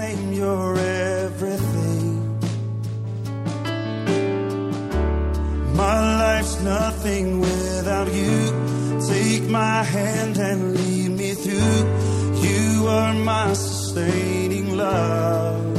name, you're everything. My life's nothing without you. Take my hand and lead me through. You are my sustaining love.